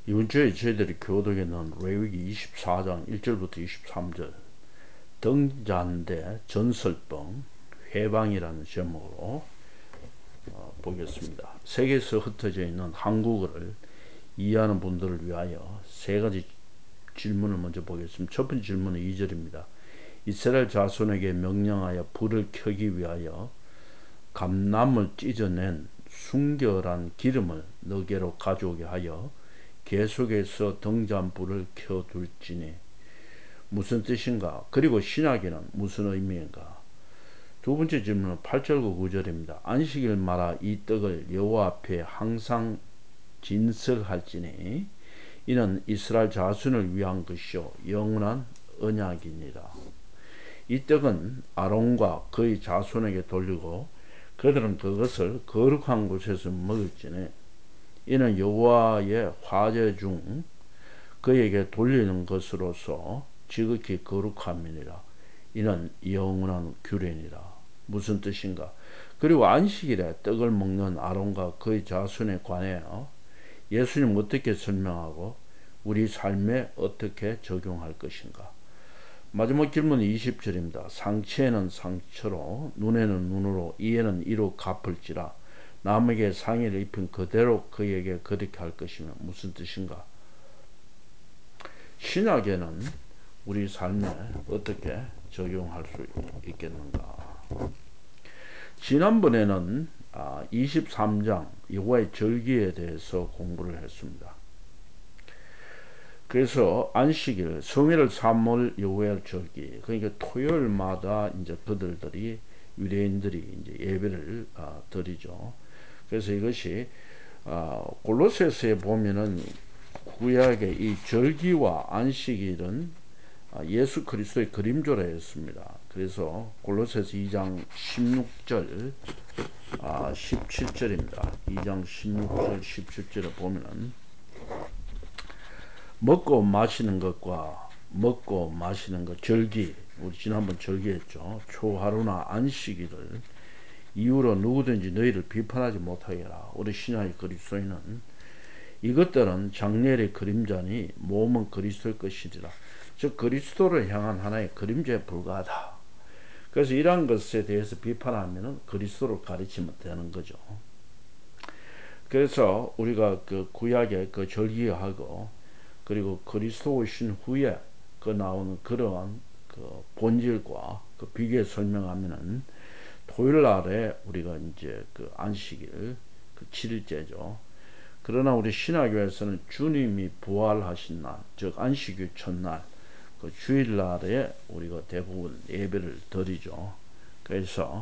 이번 주에 저희들이 교독에 넣은 레위기 24장 1절부터 23절 등잔대 전설봉 회방이라는 제목으로 보겠습니다. 세계에서 흩어져 있는 한국어를 이해하는 분들을 위하여 세 가지 질문을 먼저 보겠습니다. 첫 번째 질문은 2절입니다. 이스라엘 자손에게 명령하여 불을 켜기 위하여 감나무를 찢어낸 순결한 기름을 너게로 가져오게 하여 계속해서 등잔불을 켜둘지니 무슨 뜻인가? 그리고 신약에는 무슨 의미인가? 두 번째 질문은 8절과 9절입니다. 안식일마다 이 떡을 여호와 앞에 항상 진설할지니 이는 이스라엘 자손을 위한 것이요 영원한 언약이니라. 이 떡은 아론과 그의 자손에게 돌리고 그들은 그것을 거룩한 곳에서 먹을지니 이는 여호와의 화제 중 그에게 돌리는 것으로서 지극히 거룩함이니라. 이는 영원한 규례니라. 무슨 뜻인가? 그리고 안식일에 떡을 먹는 아론과 그의 자손에 관하여 예수님 어떻게 설명하고 우리 삶에 어떻게 적용할 것인가? 마지막 질문은 20절입니다. 상처에는 상처로 눈에는 눈으로 이에는 이로 갚을지라. 남에게 상해를 입힌 그대로 그에게 그렇게 할 것이며 무슨 뜻인가? 신약에는 우리 삶에 어떻게 적용할 수 있겠는가? 지난번에는 23장 여호와의 절기에 대해서 공부를 했습니다. 그래서 안식일, 성일을 삼월 여호와의 절기, 그러니까 토요일마다 이제 그들이 유대인들이 이제 예배를 드리죠. 그래서 이것이 골로새서에 보면은 구약의 이 절기와 안식일은 예수 그리스도의 그림조라 했습니다. 그래서 골로새서 2장 16절 17절입니다. 2장 16절 17절에 보면은 먹고 마시는 것과 먹고 마시는 것 절기, 우리 지난번 절기했죠. 초하루나 안식일을 이유로 누구든지 너희를 비판하지 못하게 하라. 우리 신약의 그리스도인은 이것들은 장래의 그림자니 몸은 그리스도의 것이니라. 즉 그리스도를 향한 하나의 그림자에 불과하다. 그래서 이러한 것에 대해서 비판하면 그리스도를 가르치면 되는 거죠. 그래서 우리가 그 구약의 그 절기하고 그리고 그리스도 오신 후에 그 나오는 그러한 그 본질과 그 비교해 설명하면은 토요일 날에 우리가 이제 그 안식일 그 7일째죠. 그러나 우리 신학교에서는 주님이 부활하신 날, 즉 안식일 첫날, 그 주일날에 우리가 대부분 예배를 드리죠. 그래서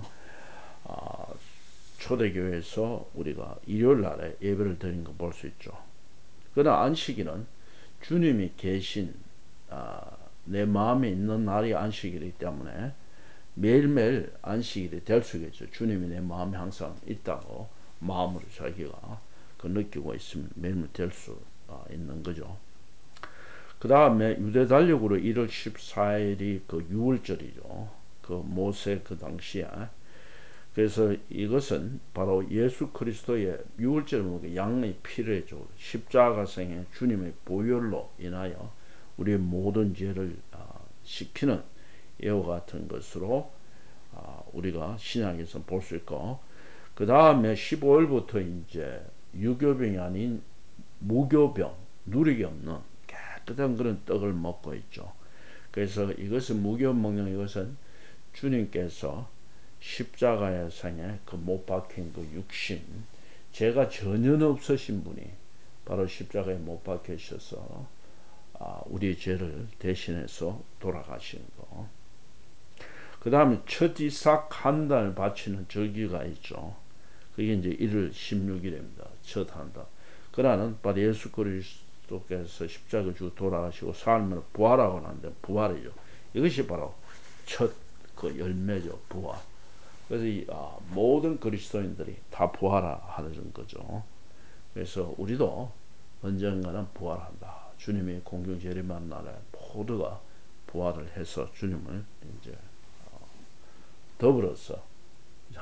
초대교회에서 우리가 일요일날에 예배를 드리는 거 볼 수 있죠. 그러나 안식일은 주님이 계신 내 마음에 있는 날이 안식일이기 때문에 매일매일 안식일이 될 수 있겠죠. 주님이 내 마음에 항상 있다고 마음으로 자기가 그 느끼고 있으면 매일매일 될 수 있는 거죠. 그 다음에 유대 달력으로 1월 14일이 그 6월절이죠. 그 모세 그 당시에. 그래서 이것은 바로 예수 그리스도의 6월절 양의 피를 줘 십자가생의 주님의 보혈로 인하여 우리의 모든 죄를 씻기는 예와 같은 것으로 우리가 신약에서 볼 수 있고, 그 다음에 15일부터 이제 유교병이 아닌 무교병, 누리기 없는 깨끗한 그런 떡을 먹고 있죠. 그래서 이것은 무교 먹는 이것은 주님께서 십자가의 상에 그 못 박힌 그 육신, 죄가 전혀 없으신 분이 바로 십자가에 못 박히셔서 우리의 죄를 대신해서 돌아가신 거. 그 다음에 첫 이삭 한 달 바치는 절기가 있죠. 그게 이제 1월 16일입니다. 첫 한 달. 그러나는 바로 예수 그리스도께서 십자가 주고 돌아가시고 삶을 부활하고 난데 부활이죠. 이것이 바로 첫 그 열매죠. 부활. 그래서 모든 그리스도인들이 다 부활하는 거죠. 그래서 우리도 언젠가는 부활한다. 주님이 공중 재림한 날에 모두가 부활을 해서 주님을 이제 더불어서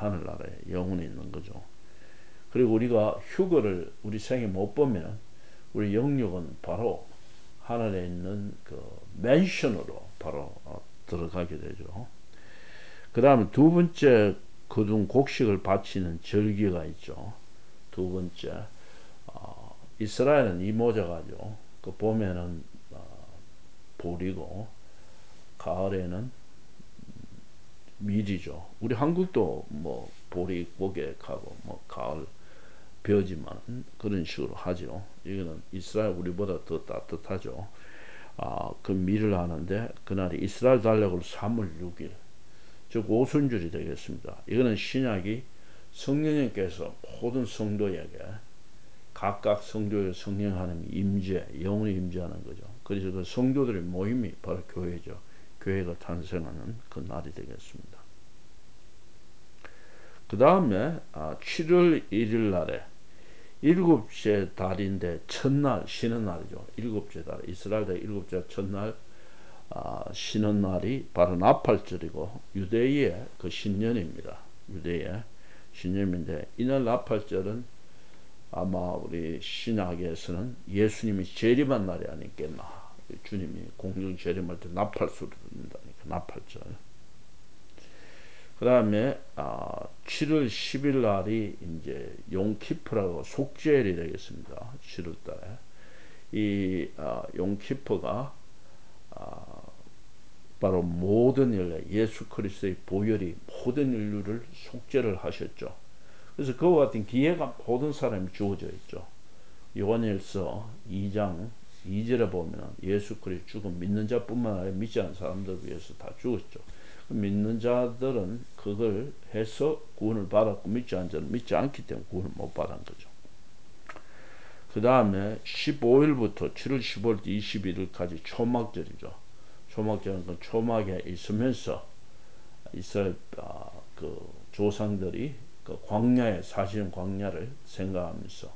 하늘나라에 영원히 있는 거죠. 그리고 우리가 휴거를 우리 생에 못 보면 우리 영육은 바로 하늘에 있는 그 맨션으로 바로 들어가게 되죠. 그 다음에 두 번째 거둔 곡식을 바치는 절기가 있죠. 두 번째, 이스라엘은 이 모자가죠. 그 봄에는 보리고 가을에는 밀이죠. 우리 한국도 뭐 보리 고객하고 뭐 가을 벼지만 그런 식으로 하죠. 이거는 이스라엘 우리보다 더 따뜻하죠. 그 밀을 하는데 그날이 이스라엘 달력으로 3월 6일, 즉 오순절이 되겠습니다. 이거는 신약이 성령님께서 모든 성도에게 각각 성도의 성령 하나님이 임재, 영원히 임재하는 거죠. 그래서 그 성도들의 모임이 바로 교회죠. 교회가 탄생하는 그 날이 되겠습니다. 그 다음에 7월 1일 날에 일곱째 달인데 첫날 쉬는 날이죠. 일곱째 달, 이스라엘의 일곱째 첫날 쉬는 날이 바로 나팔절이고 유대의 그 신년입니다. 유대의 신년인데 이날 나팔절은 아마 우리 신학에서는 예수님이 재림한 날이 아니겠나. 주님이 공중 재림할 때 나팔 소리 듣는다니까 나팔절. 그 다음에 7월 10일 날이 이제 용키프라고 속죄일이 되겠습니다. 7월 달에 이 용키프가 바로 모든 인류 예수 그리스도의 보혈이 모든 인류를 속죄를 하셨죠. 그래서 그와 같은 기회가 모든 사람이 주어져 있죠. 요한일서 2장 2절에 보면 예수 그리스도 죽은 믿는 자뿐만 아니라 믿지 않은 사람들 위해서 다 죽었죠. 믿는 자들은 그걸 해서 구원을 받았고 믿지 않은 자는 믿지 않기 때문에 구원을 못 받은 거죠. 그 다음에 15일부터 7월 15일 21일까지 초막절이죠. 초막절은 그 초막에 있으면서 이스라엘 그 조상들이 그 광야에 사시는 광야를 생각하면서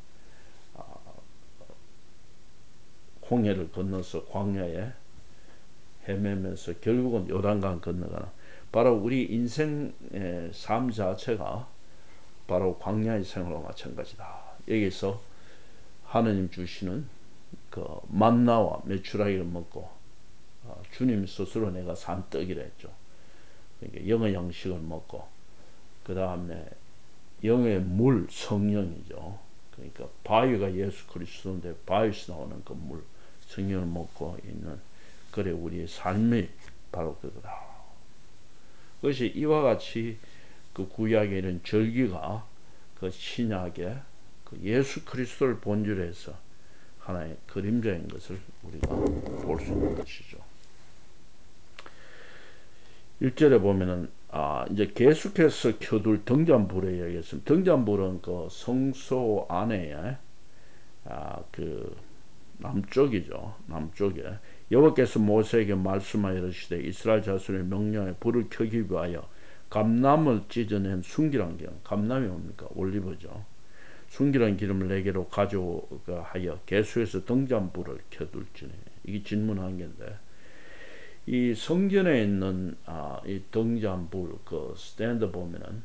홍해를 건너서 광야에 헤매면서 결국은 요단강 건너가는 바로 우리 인생의 삶 자체가 바로 광야의 생활과 마찬가지다. 여기서 하느님 주시는 그 만나와 메추라기를 먹고 주님 스스로 내가 산 떡이라 했죠. 그러니까 영의 양식을 먹고 그 다음에 영의 물 성령이죠. 그러니까 바위가 예수 그리스도인데 바위에서 나오는 그 물 성령을 먹고 있는 그래 우리의 삶이 바로 그거다. 그것이 이와 같이 그 구약에 이런 절기가 그 신약의 그 예수 그리스도를 본질로 해서 하나의 그림자인 것을 우리가 볼 수 있는 것이죠. 1절에 보면은 이제 계속해서 켜둘 등잔불에 의해서 등잔불은 그 성소 안에 그 남쪽이죠. 남쪽에 여호와께서 모세에게 말씀하여 이르시되 이스라엘 자손의 명령에 불을 켜기 위하여 감람을 찢어낸 순기란 기름. 감람이 뭡니까? 올리브죠. 순기란 기름을 내게로 가져하여 계수에서 등잔불을 켜둘지니. 이게 질문한 건데 이 성전에 있는 이 등잔불 그 스탠드 보면은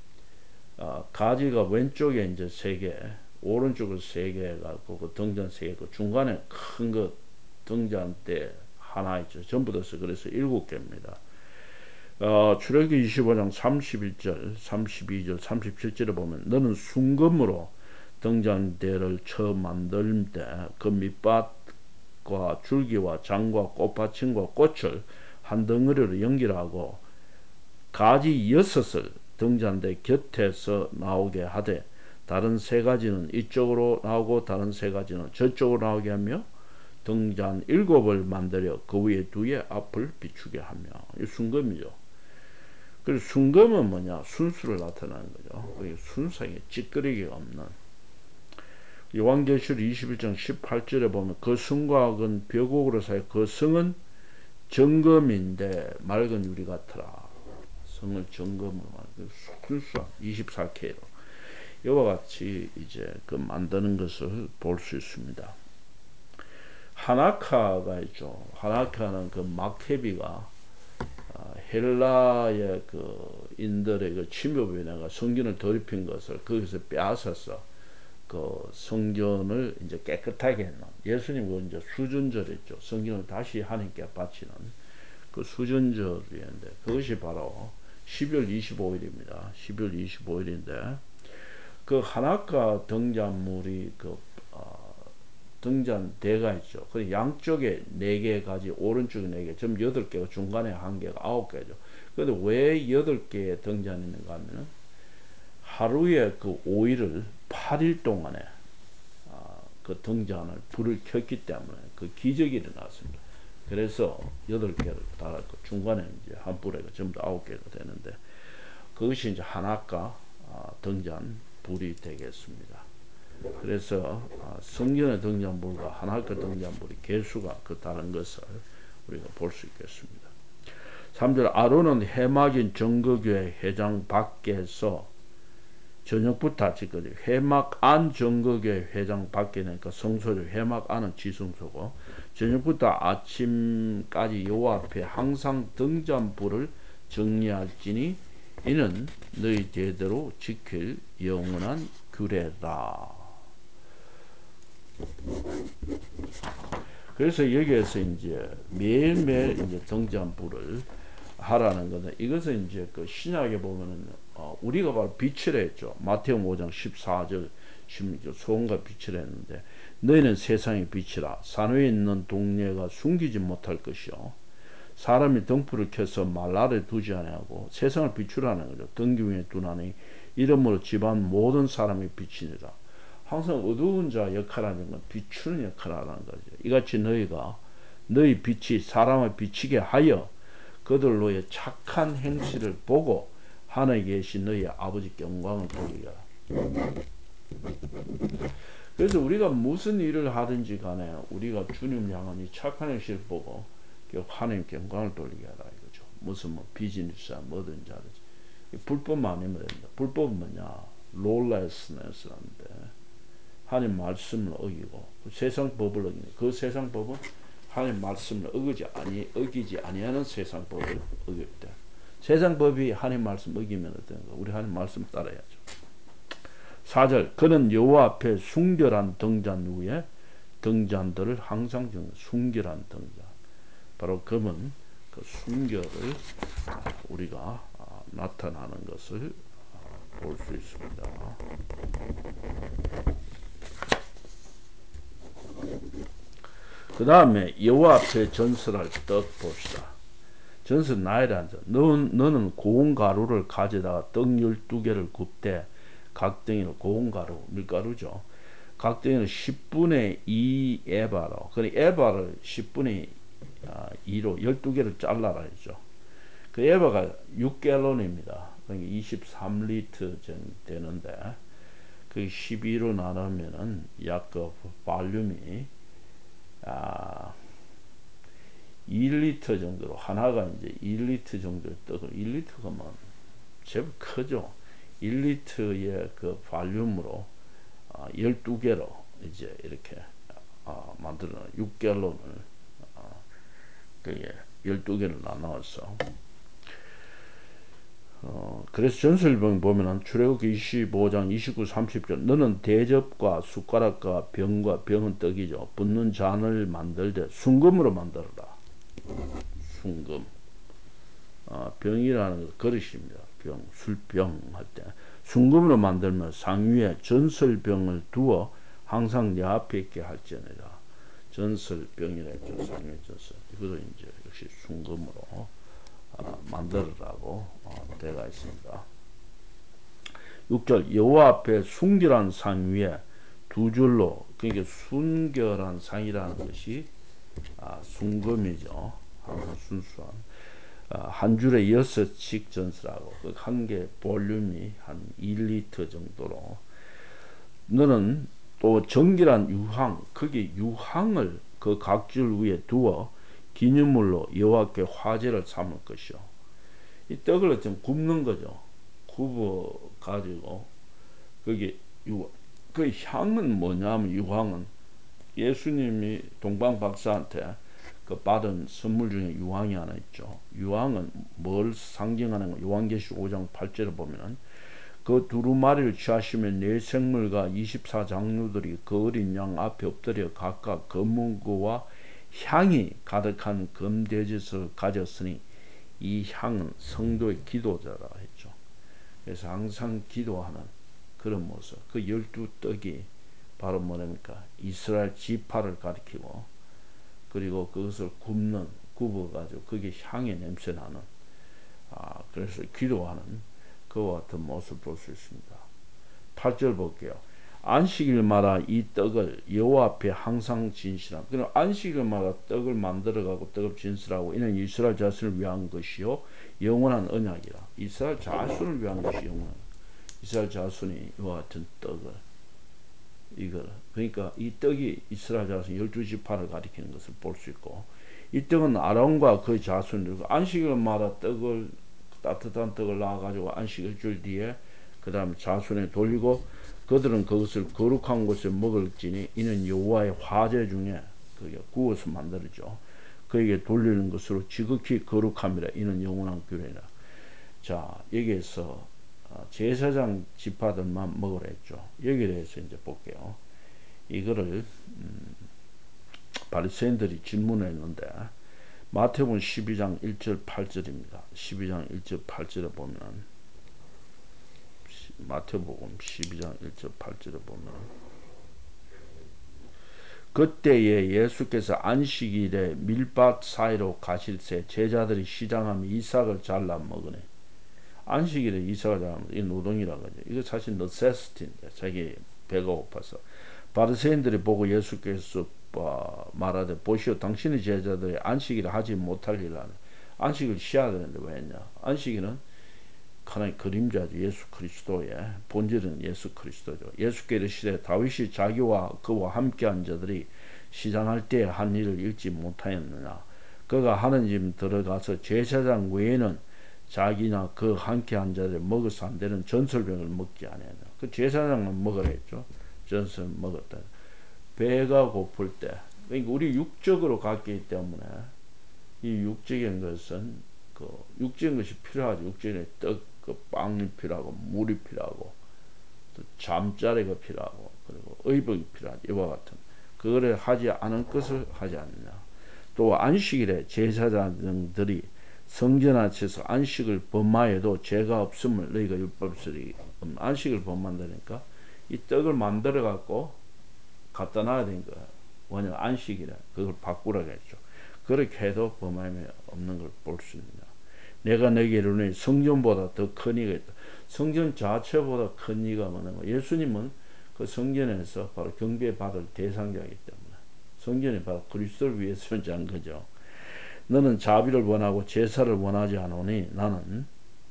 가지가 왼쪽에 이제 3개, 오른쪽으로 3개 갖고 그 등잔 3개, 그 중간에 큰 거 등잔대 하나 있죠. 전부 다서 그래서 7개입니다. 출애굽기 25장 31절, 32절, 37절에 보면 너는 순금으로 등잔대를 쳐 만들 때 그 밑밭과 줄기와 장과 꽃받침과 꽃을 한 덩어리로 연결하고 가지 6을 등잔대 곁에서 나오게 하되 다른 3가지는 이쪽으로 나오고 다른 3가지는 저쪽으로 나오게 하며 등잔 7을 만들어 그 위에 2의 앞을 비추게 하며. 이 순금이죠. 그래서 순금은 뭐냐? 순수를 나타내는 거죠. 순수하게 찌끄리기가 없는. 요한계시록 21장 18절에 보면 그 성과 은 벽옥으로 사여 그 성은 정금인데 맑은 유리 같더라. 성을 정금으로 순수한 24K로 이와 같이 이제 그 만드는 것을 볼 수 있습니다. 하나카가 있죠. 하나카는 그 마케비가 헬라의 그 인들의 그 침입으로 인해 성전을 더럽힌 것을 거기서 빼앗아서 그 성전을 이제 깨끗하게 했는, 예수님 그 이제 수전절했죠. 성전을 다시 하나님께 바치는 그 수전절이었는데, 그것이 바로 12월 25일입니다. 12월 25일인데, 그 하나가 등잔물이 그 등잔대가 있죠. 그 양쪽에 4개 가지, 오른쪽에 4개, 좀 8개가, 중간에 1개가 9개죠. 근데 왜 8개의 등잔이 있는가 하면은, 하루에 그 5일을 8일 동안에 그 등잔을 불을 켰기 때문에 그 기적이 일어났습니다. 그래서 8개를 달았고, 중간에 이제 한 불에 전부 다 9개가 되는데, 그것이 이제 하나가 등잔 불이 되겠습니다. 그래서 성전의 등잔불과 하나님께 등잔불의 개수가 그 다른 것을 우리가 볼 수 있겠습니다. 3절, 아론은 해막인 정거교회 회장 밖에서 저녁부터 지금까지, 회막 안 정거교회 회장 밖에니까 성소죠. 회막 안은 지성소고, 저녁부터 아침까지 여호와 앞에 항상 등잔불을 정리할지니 이는 너희 대대로 지킬 영원한 규례다. 그래서 여기에서 이제 매일매일 이제 등잔불을 하라는 건데, 이것은 이제 그 신약에 보면은 우리가 바로 빛을 했죠. 마태복음 5장 14절 16절, 소금과 빛을 했는데, 너희는 세상의 빛이라. 산 위에 있는 동네가 숨기지 못할 것이요, 사람이 등불을 켜서 말 아래 두지 아니하고 세상을 비추라는 거죠. 등기 위에 두나니 이름으로 집안 모든 사람이 비치니라. 항상 어두운 자 역할하는 건 비추는 역할을 하는 거죠. 이같이 너희가 너희 빛이 사람을 비치게 하여 그들로의 착한 행실을 보고 하늘에 계신 너희 아버지께 영광을 돌리라. 그래서 우리가 무슨 일을 하든지 간에 우리가 주님 향한 이 착한 행실을 보고 하나님께 영광을 돌리게 하라 이거죠. 무슨 뭐 비즈니스야 뭐든지 하든지 불법만 아니면 됩니다. 불법은 뭐냐? lawlessness라는데, 하나님 말씀을 어기고 세상 법을 어기는, 그 세상 법은 하나님 말씀을 어기지 아니하는 세상 법을 어길 때, 세상 법이 하나님 말씀 어기면 어떤가? 우리 하나님 말씀 따라야죠. 4절, 그는 여호와 앞에 순결한 등잔 위에 등잔들을 항상 정해. 순결한 등잔, 바로 금은 그 순결을 우리가 나타나는 것을 볼 수 있습니다. 그 다음에 여호와 앞에 전설할 떡 봅시다. 전설 나이란 자, 너는 고운 가루를 가져다가 떡 12개를 굽되 각 덩이로, 고운 가루, 밀가루죠. 각 덩이는 10분의 2 에바로, 그러니까 에바를 10분의 2로 12개를 잘라라 했죠. 그 에바가 6갤론입니다. 그러니까 23리터 정도 되는데, 그 12로 나누면은 약 그 볼륨이 1리터 정도로, 하나가 이제 1리터 정도의 떡을, 1리터가 뭐 제법 크죠. 1리터의 그 볼륨으로 12개로 이제 이렇게 만들어 6갤론을 그게 12개를 나눠서 그래서 전설병 보면은 출애굽기 25장 29, 30절, 너는 대접과 숟가락과 병과, 병은 떡이죠, 붓는 잔을 만들 때 순금으로 만들어라. 순금. 병이라는 것, 그릇입니다. 병, 술병 할 때 순금으로 만들면 상위에 전설병을 두어 항상 내 앞에 있게 할지니라. 전설병이라 했죠. 상위 전설. 이것도 이제 역시 순금으로 만들으라고 되어 있습니다. 6절, 여호와 앞에 순결한 상 위에 두 줄로, 그러니까 순결한 상이라는 것이 순금이죠. 항상 순수한. 한 줄에 6씩 전설하고, 그 한 개 볼륨이 한 1리터 정도로. 너는 또 정결한 유황, 거기 유황을 그 각 줄 위에 두어 기념물로 여호와께 화제를 삼을 것이요. 이 떡을 좀 굽는 거죠. 굽어 가지고 거기 그 향은 뭐냐면, 유황은 예수님이 동방 박사한테 그 받은 선물 중에 유황이 하나 있죠. 유황은 뭘 상징하는 거? 요한계시록 5장 8절을 보면은 그 두루마리를 취하시면 네 생물과 24장로들이 그 어린 양 앞에 엎드려 각각 검은고와 향이 가득한 금대접을 가졌으니 이 향은 성도의 기도자라 했죠. 그래서 항상 기도하는 그런 모습. 그 12떡이 바로 뭐랍니까? 이스라엘 지파를 가리키고, 그리고 그것을 굽어가지고 그게 향의 냄새 나는, 그래서 기도하는 그와 같은 모습을 볼 수 있습니다. 8절 볼게요. 안식일마다 이 떡을 여호와 앞에 항상 진실함. 그럼 안식일마다 떡을 만들어가고 떡을 진실하고 이는 이스라엘 자손을 위한 것이요 영원한 언약이라. 이스라엘 자손을 위한 것이 영원한. 이스라엘 자손이 이와 같은 떡을, 이걸, 그러니까 이 떡이 이스라엘 자손 12지파를 가리키는 것을 볼 수 있고, 이 떡은 아론과 그 자손들과 안식일마다 떡을, 따뜻한 떡을 놔가지고 안식일 줄 뒤에 그 다음 자손에 돌리고 그들은 그것을 거룩한 곳에 먹을지니 이는 여호와의 화제 중에 그게 구워서 만들어져 그에게 돌리는 것으로 지극히 거룩함이라. 이는 영원한 규례라. 자, 여기에서 제사장 지파들만 먹으라 했죠. 여기에 대해서 이제 볼게요. 이거를 바리새인들이 질문했는데 마태복음 12장 1절 8절입니다. 12장 1절 8절에 보면, 마태복음 12장 1절 8절에 보면, 그때에 예수께서 안식일에 밀밭 사이로 가실새 제자들이 시장하며 이삭을 잘라 먹으니. 안식일에 이삭을 잘라 먹으니 이 노동이라고 하죠. 이거 사실 necessity인데 자기 배가 고파서. 바리새인들이 보고 예수께서 말하되 보시오 당신의 제자들이 안식일에 하지 못할 일을 하네. 안식일 쉬어야 되는데 왜 했냐. 안식일은 하나의 그림자죠. 예수 그리스도의 본질은 예수 그리스도죠. 예수께 이르시되 다윗이 자기와 그와 함께한 자들이 시장할 때 한 일을 읽지 못하였느냐. 그가 하는 집 들어가서 제사장 외에는 자기나 그 함께한 자들이 먹어서 안 되는 전설병을 먹지 아니하냐. 그 제사장만 먹으라 했죠. 전설 먹었다. 배가 고플 때, 그러니까 우리 육적으로 갖기 때문에 이 육적인 것은 그 육적인 것이 필요하죠. 육적인 떡, 그 빵이 필요하고 물이 필요하고 또 잠자리가 필요하고 그리고 의복이 필요하죠. 이와 같은 그거를 하지 않은 것을 하지 않느냐. 또 안식일에 제사장들이 성전 안에서 안식을 범하여도 죄가 없음을 너희가 율법설이 안식을 범한다니까 이 떡을 만들어 갖고 갖다 놔야 되는 거야. 왜냐면 안식이라 그걸 바꾸라고 했죠. 그렇게 해도 범함이 없는 걸 볼 수 있느냐. 내가 내게 이르노니 성전보다 더 큰 이가 있다. 성전 자체보다 큰 이가 뭐냐. 예수님은 그 성전에서 바로 경배받을 대상자이기 때문에 성전이 바로 그리스도를 위해서 존재한 거죠. 너는 자비를 원하고 제사를 원하지 않으니 나는,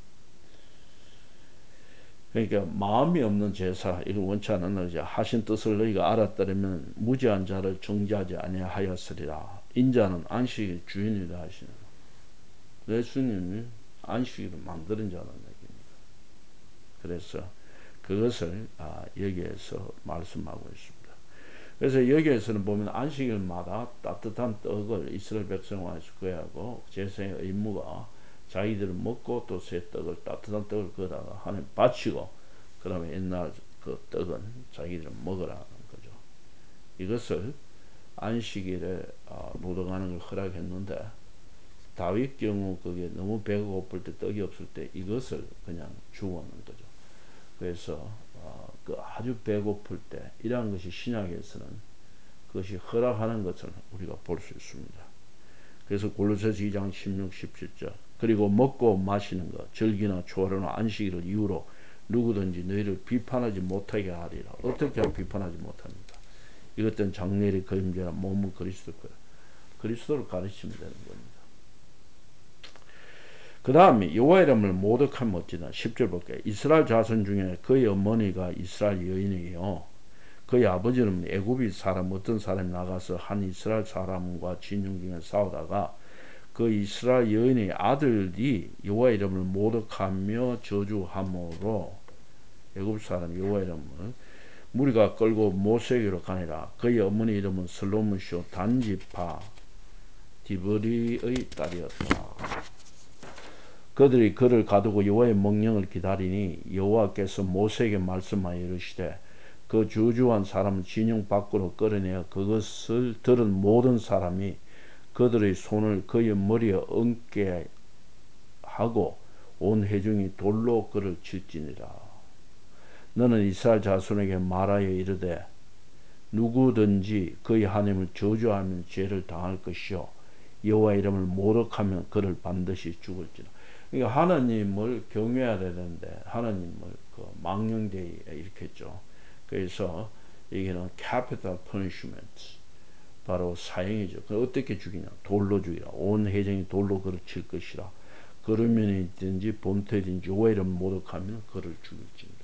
그러니까 마음이 없는 제사 이걸 원치 않는 너희가 하신 뜻을 너희가 알았더라면 무지한 자를 정죄하지 아니하였으리라. 인자는 안식의 주인이라 하시는 예수님이 안식일을 만드는 자라는 얘기입니다. 그래서 그것을 여기에서 말씀하고 있습니다. 그래서 여기에서는 보면 안식일마다 따뜻한 떡을 이스라엘 백성에서 구하고 제사의 의무가 자기들은 먹고 또 새 떡을 따뜻한 떡을 거다가 하나님 바치고 그 다음에 옛날 그 떡은 자기들은 먹으라는 거죠. 이것을 안식일에 노동하는 걸 허락했는데 다윗 경우 그게 너무 배가 고플 때 떡이 없을 때 이것을 그냥 주었는 거죠. 그래서 그 아주 배고플 때 이러한 것이 신약에서는 그것이 허락하는 것을 우리가 볼 수 있습니다. 그래서 골로새서 2장 16, 17절 그리고 먹고 마시는 것 절기나 초하루나 안식일을 이유로 누구든지 너희를 비판하지 못하게 하리라. 어떻게 하면 비판하지 못합니까? 이것들은 장래의 그림자라 몸은 그리스도 거라. 그리스도를 가르치면 되는 겁니다. 그 다음에 여호와 이름을 모독하면 어찌나. 10절 볼게요. 이스라엘 자손 중에 그의 어머니가 이스라엘 여인이요 그의 아버지는 애굽이 사람 어떤 사람이 나가서 한 이스라엘 사람과 진영 중에 싸우다가 그 이스라엘 여인의 아들이 여호와 이름을 모독하며 저주함으로 애굽 사람 여호와 이름을 무리가 끌고 모세에게로 가니라. 그의 어머니 이름은 슬로무시오 단지파 디브리의 딸이었다. 그들이 그를 가두고 여호와의 명령을 기다리니 여호와께서 모세에게 말씀하여 이르시되 그 저주한 사람을 진영 밖으로 끌어내어 그것을 들은 모든 사람이 그들의 손을 그의 머리에 얹게 하고 온 회중이 돌로 그를 칠지니라. 너는 이스라엘 자손에게 말하여 이르되 누구든지 그의 하나님을 저주하면 죄를 당할 것이요 여호와 이름을 모독하면 그를 반드시 죽을지라. 그러니까 하나님을 경외해야 되는데 하나님을 그 망령되이 일으켰죠. 그래서 이게는 capital punishment, 바로 사형이죠. 그 어떻게 죽이냐? 돌로 죽이라. 온 회중이 돌로 그를 칠 것이라. 그러면이든지 본토이든지 여호와 이름을 모독하면 그를 죽일지니라.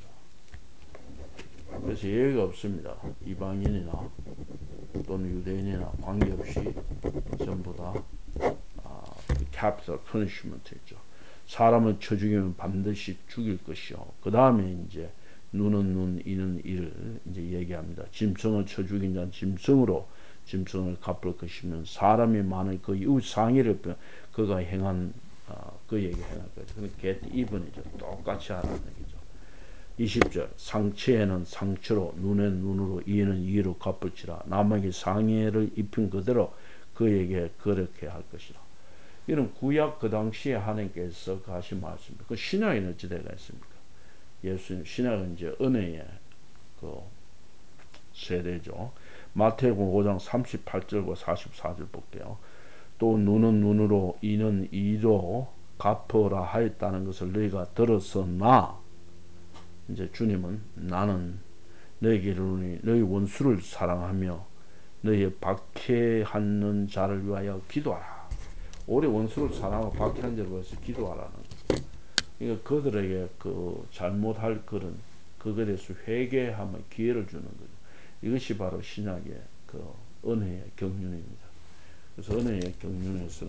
그래서 예외가 없습니다. 이방인이나 또는 유대인이나 관계없이 전부 다 capital punishment이죠. 사람을 쳐 죽이면 반드시 죽일 것이요. 그 다음에 이제 눈은 눈, 이는 이를 이제 얘기합니다. 짐승을 쳐 죽인 자는 짐승을 갚을 것이면 사람이 만일 그 이웃 상의를 그가 행한 그에게 행할 거죠. 그러니까 get even이죠. 똑같이 하라는 얘기죠. 20절 상처에는 상처로 눈엔 눈으로 이에는 이로 갚을지라. 남에게 상해를 입힌 그대로 그에게 그렇게 할 것이라. 이런 구약 그 당시에 하나님께서 하신 말씀입니다. 그 신약에는 어찌 되가 있습니까? 예수님 신약은 이제 은혜의 그 세대죠. 마태복음 5장 38절과 44절 볼게요. 또 눈은 눈으로 이는 이로 갚으라 하였다는 것을 너희가 들었으나 이제 주님은 나는 너희에게 이르노니 너희 원수를 사랑하며 너희의 박해하는 자를 위하여 기도하라. 오래 원수를 사랑하고 박해한 자를 위해서 기도하라는 거죠. 그러니까 그들에게 그 잘못할 그것에 대해서 회개하며 기회를 주는 거죠. 이것이 바로 신약의 그 은혜의 경륜입니다. 그래서 은혜의 경륜에서는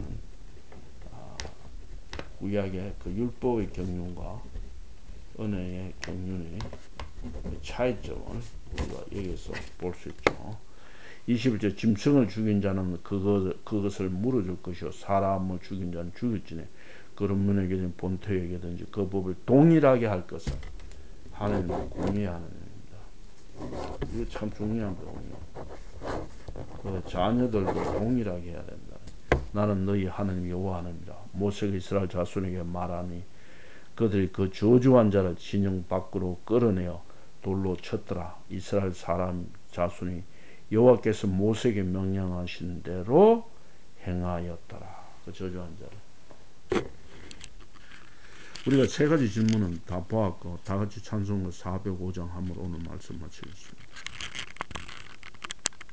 구약의 그 율법의 경륜과 은혜의 경륜의 차이점을 우리가 여기서 볼 수 있죠. 21절 짐승을 죽인 자는 그것을 물어줄 것이요 사람을 죽인 자는 죽일지니 그런 분에게든 본토에게든지 그 법을 동일하게 할 것을 하나님은 공의하는 일입니다. 이거 참 중요한 부분이에요. 그 자녀들도 동일하게 해야 된다. 나는 너희 하나님 여호와 하나님이라. 모세가 이스라엘 자손에게 말하니 그들이 그 저주한 자를 진영 밖으로 끌어내어 돌로 쳤더라. 이스라엘 사람 자손이 여호와께서 모세에게 명령하신 대로 행하였더라. 그 저주한 자를. 우리가 세 가지 질문은 다 보았고 다 같이 찬송가 405장 함으로 오늘 말씀 마치겠습니다.